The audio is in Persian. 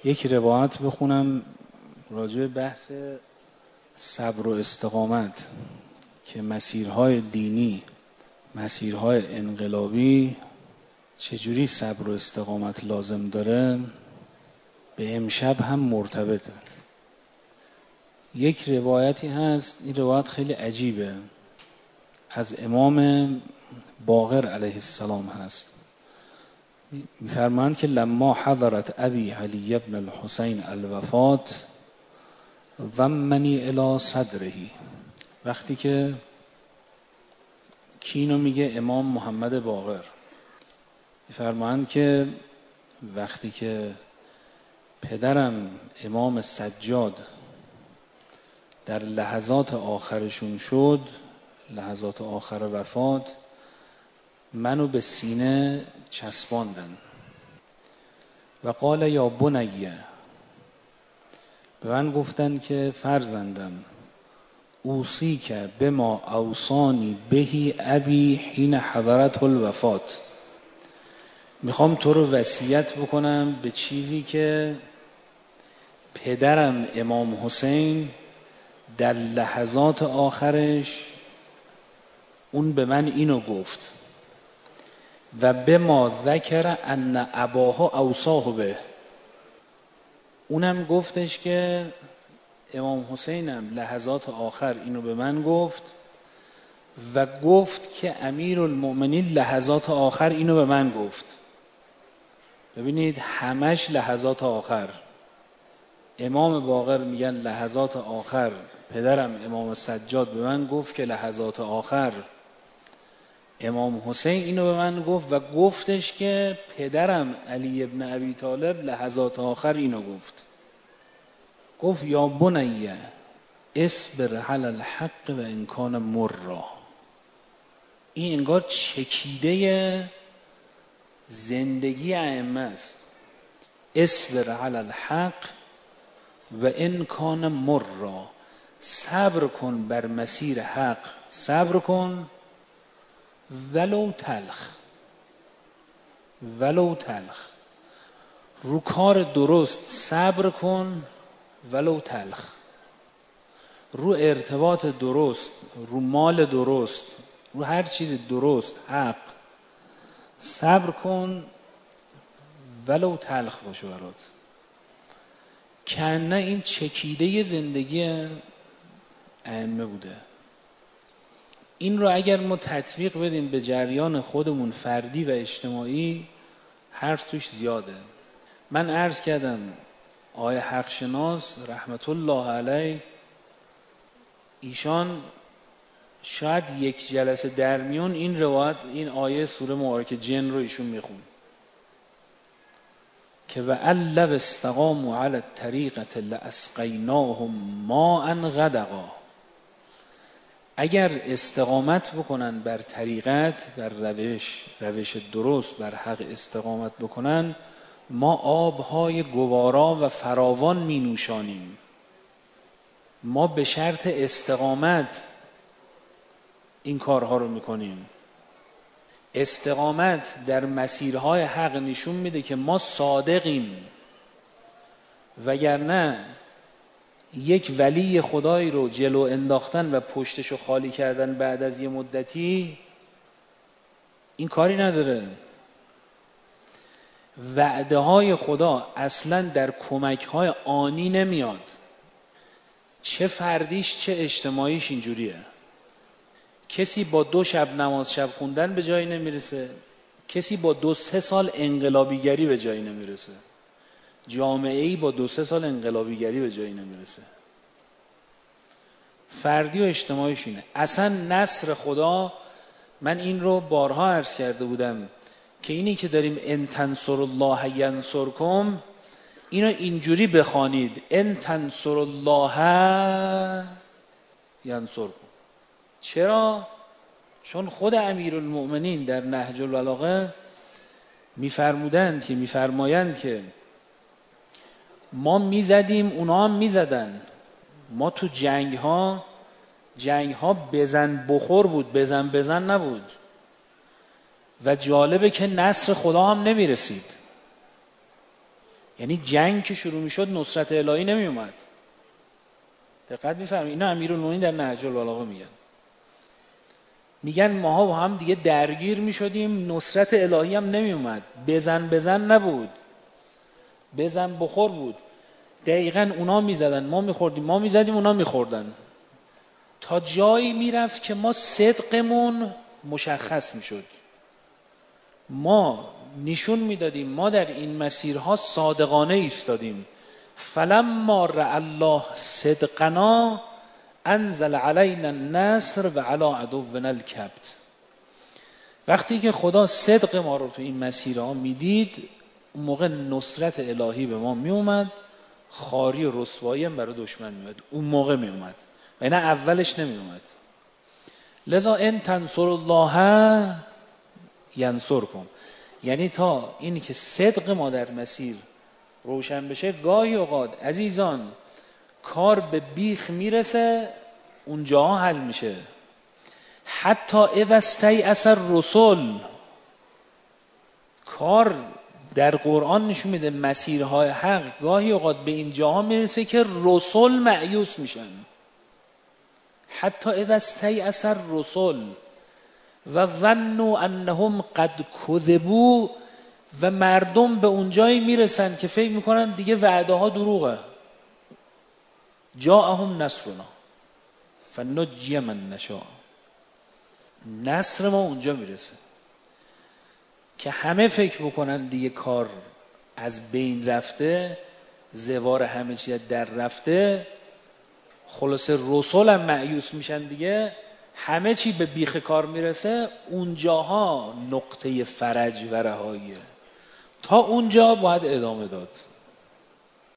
یک روایت بخونم راجع به بحث صبر و استقامت که مسیرهای دینی، مسیرهای انقلابی چجوری صبر و استقامت لازم داره، به امشب هم مرتبطه. یک روایتی هست، این روایت خیلی عجیبه، از امام باقر علیه السلام هست. می‌فرمایند که لما حضرت ابی علی ابن الحسین الوفات ضمنی الی صدره، وقتی که کینو میگه امام محمد باقر، می‌فرمایند که وقتی که پدرم امام سجاد در لحظات آخرشون شد، لحظات آخر وفات، منو به سینه چسباندن و قال یا بنیه، به من گفتن که فرزندم، اوصیک بما اوصانی بهی ابی حین حضرت الوفات، میخوام تو رو وصیت بکنم به چیزی که پدرم امام حسین در لحظات آخرش اون به من اینو گفت و به ما ذکر ان اباه اوصاه به، اونم گفتش که امام حسینم لحظات آخر اینو به من گفت و گفت که امیرالمؤمنین لحظات آخر اینو به من گفت. ببینید همش لحظات آخر، امام باقر میگن لحظات آخر پدرم امام سجاد به من گفت که لحظات آخر امام حسین اینو به من گفت و گفتش که پدرم علی ابن ابی طالب لحظات آخر اینو گفت. گفت یا بنیه اصبر علی الحق و ان کان مرا. این انگار چکیده زندگی ائمه است. اصبر علی الحق و ان کان مرا، صبر کن بر مسیر حق، صبر کن ولو تلخ، ولو تلخ، رو کار درست صبر کن ولو تلخ، رو ارتباط درست، رو مال درست، رو هر چیز درست حق صبر کن ولو تلخ باشه برات. کنه این چکیده زندگی ائمه بوده. این رو اگر ما تطبیق بدیم به جریان خودمون فردی و اجتماعی، حرف توش زیاده. من عرض کردم آقای حقشناس رحمت الله علیه، ایشان شاید یک جلسه در میون این روایت، این آیه سوره مبارکه جن رو ایشون میخون که و لو استقاموا علی الطریقة لاسقیناهم ماء غدقا، اگر استقامت بکنن بر طریقت، بر روش درست، بر حق استقامت بکنن، ما آبهای گوارا و فراوان می نوشانیم. ما به شرط استقامت این کارها رو میکنیم. استقامت در مسیرهای حق نشون میده که ما صادقیم، وگرنه یک ولی خدایی رو جلو انداختن و پشتشو خالی کردن بعد از یه مدتی این کاری نداره. وعده های خدا اصلا در کمک های آنی نمیاد، چه فردیش چه اجتماعیش اینجوریه. کسی با 2 شب نماز شب خوندن به جایی نمیرسه، کسی با 2-3 سال انقلابیگری به جایی نمیرسه، جامعه‌ای با 2-3 سال انقلابیگری به جایی نمیرسه. فردی و اجتماعیش اینه. اصلا نصر خدا، من این رو بارها عرض کرده بودم که اینی که داریم ان تنصر الله ینصرکم، اینو اینجوری بخوانید ان تنصر الله ینصرکم. چرا؟ چون خود امیرالمؤمنین در نهج البلاغه میفرمایند که ما میزدیم اونا هم میزدن، ما تو جنگ ها بزن بخور بود، بزن نبود و جالبه که نصر خدا هم نمیرسید. یعنی جنگ که شروع میشد نصرت الهی نمی اومد. دقت می‌فرمایید، اینا امیرالمومنین در نهج البلاغه میگن ماها با هم دیگه درگیر میشدیم، نصرت الهی هم نمی اومد. بزن نبود، بزن بخور بود. دقیقاً اونا میزدن ما میخوردیم، ما میزدیم اونا میخوردن، تا جایی میرفت که ما صدقمون مشخص میشد. ما نشون میدادیم ما در این مسیرها صادقانه ایستادیم. فلما رأى الله صدقنا انزل علینا النصر و علی عدونا الکبت. وقتی که خدا صدق ما رو تو این مسیرها میدید، اون موقع نصرت الهی به ما میومد، خاری و رسوایی هم برای دشمن میومد. اون موقع میومد و نه اولش نمیومد. لذا ان تنصر الله ینصرکم، یعنی تا اینی که صدق ما در مسیر روشن بشه، گاهی اوقات عزیزان کار به بیخ میرسه، اونجا حل میشه. حتی اذا استیأس الرسل، کار در قرآن نشون میده مسیرهای حق گاهی اوقات به این جاها میرسه که رسول مایوس میشن. حتی اذا استیأس الرسل و ظنوا انهم قد کذبوا، و مردم به اونجایی میرسن که فکر میکنن دیگه وعده ها دروغه. جاءهم نصرنا فنجی من نشاء، نصر ما اونجا میرسه که همه فکر بکنن دیگه کار از بین رفته، زوار همه چیز در رفته، خلاصه رسول هم مایوس میشن دیگه، همه چی به بیخ کار میرسه. اونجاها نقطه فرج و رهاییه. تا اونجا باید ادامه داد.